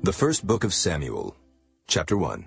The first book of Samuel, chapter 1.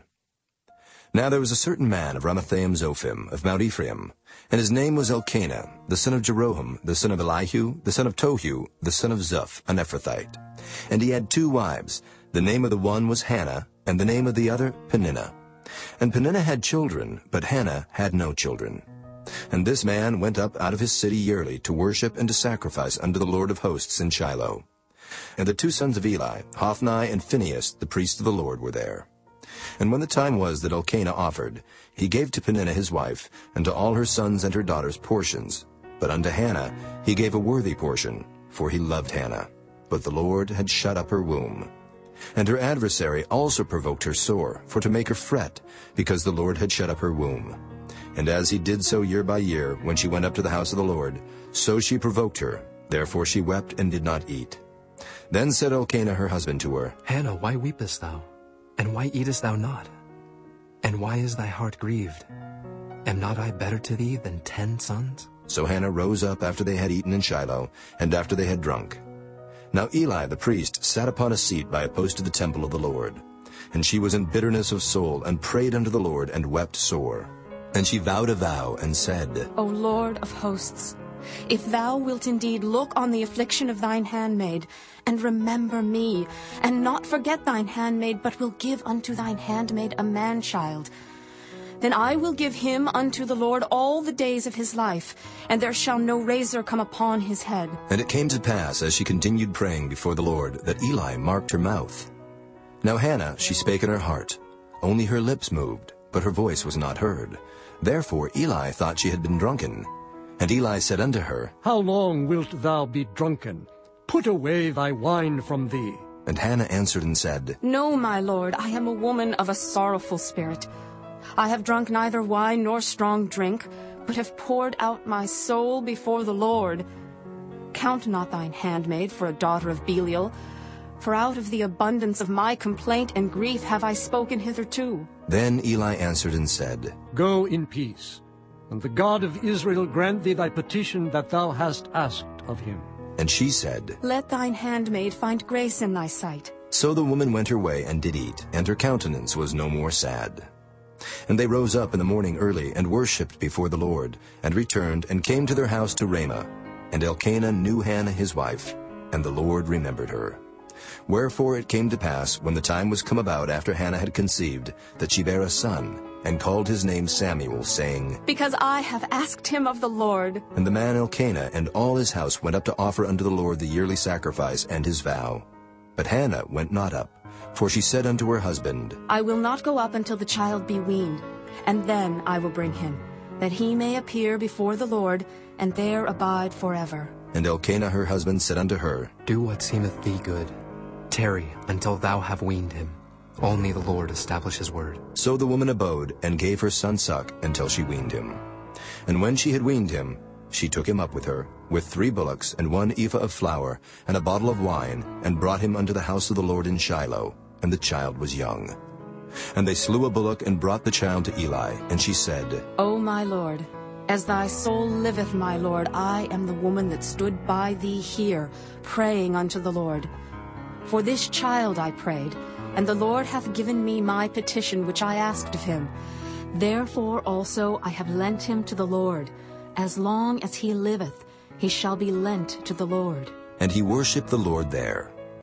Now there was a certain man of Ramathaim-Zophim, of Mount Ephraim, and his name was Elkanah, the son of Jeroham, the son of Elihu, the son of Tohu, the son of Zuph, an Ephrathite. And he had 2 wives. The name of the one was Hannah, and the name of the other Peninnah. And Peninnah had children, but Hannah had no children. And this man went up out of his city yearly to worship and to sacrifice unto the Lord of hosts in Shiloh. And the 2 sons of Eli, Hophni and Phinehas, the priests of the Lord, were there. And when the time was that Elkanah offered, he gave to Peninnah his wife, and to all her sons and her daughters portions. But unto Hannah he gave a worthy portion, for he loved Hannah. But the Lord had shut up her womb. And her adversary also provoked her sore, for to make her fret, because the Lord had shut up her womb. And as he did so year by year, when she went up to the house of the Lord, so she provoked her. Therefore she wept and did not eat. Then said Elkanah her husband to her, Hannah, why weepest thou? And why eatest thou not? And why is thy heart grieved? Am not I better to thee than 10 sons? So Hannah rose up after they had eaten in Shiloh, and after they had drunk. Now Eli the priest sat upon a seat by a post of the temple of the Lord. And she was in bitterness of soul, and prayed unto the Lord, and wept sore. And she vowed a vow, and said, O Lord of hosts, if thou wilt indeed look on the affliction of thine handmaid, and remember me, and not forget thine handmaid, but will give unto thine handmaid a man-child, then I will give him unto the Lord all the days of his life, and there shall no razor come upon his head. And it came to pass, as she continued praying before the Lord, that Eli marked her mouth. Now Hannah, she spake in her heart, only her lips moved, but her voice was not heard. Therefore Eli thought she had been drunken. And Eli said unto her, How long wilt thou be drunken? Put away thy wine from thee. And Hannah answered and said, No, my lord, I am a woman of a sorrowful spirit. I have drunk neither wine nor strong drink, but have poured out my soul before the Lord. Count not thine handmaid for a daughter of Belial, for out of the abundance of my complaint and grief have I spoken hitherto. Then Eli answered and said, Go in peace, and the God of Israel grant thee thy petition that thou hast asked of him. And she said, Let thine handmaid find grace in thy sight. So the woman went her way and did eat, and her countenance was no more sad. And they rose up in the morning early, and worshipped before the Lord, and returned, and came to their house to Ramah. And Elkanah knew Hannah his wife, and the Lord remembered her. Wherefore it came to pass, when the time was come about after Hannah had conceived, that she bare a son, and called his name Samuel, saying, Because I have asked him of the Lord. And the man Elkanah and all his house went up to offer unto the Lord the yearly sacrifice and his vow. But Hannah went not up, for she said unto her husband, I will not go up until the child be weaned, and then I will bring him, that he may appear before the Lord, and there abide forever. And Elkanah her husband said unto her, Do what seemeth thee good. Tarry until thou have weaned him. Only the Lord establish his word. So the woman abode, and gave her son suck, until she weaned him. And when she had weaned him, she took him up with her, with 3 bullocks, and 1 ephah of flour, and a bottle of wine, and brought him unto the house of the Lord in Shiloh. And the child was young. And they slew a bullock, and brought the child to Eli. And she said, O my Lord, as thy soul liveth, my Lord, I am the woman that stood by thee here, praying unto the Lord. For this child I prayed, and the Lord hath given me my petition which I asked of him. Therefore also I have lent him to the Lord. As long as he liveth, he shall be lent to the Lord. And he worshipped the Lord there.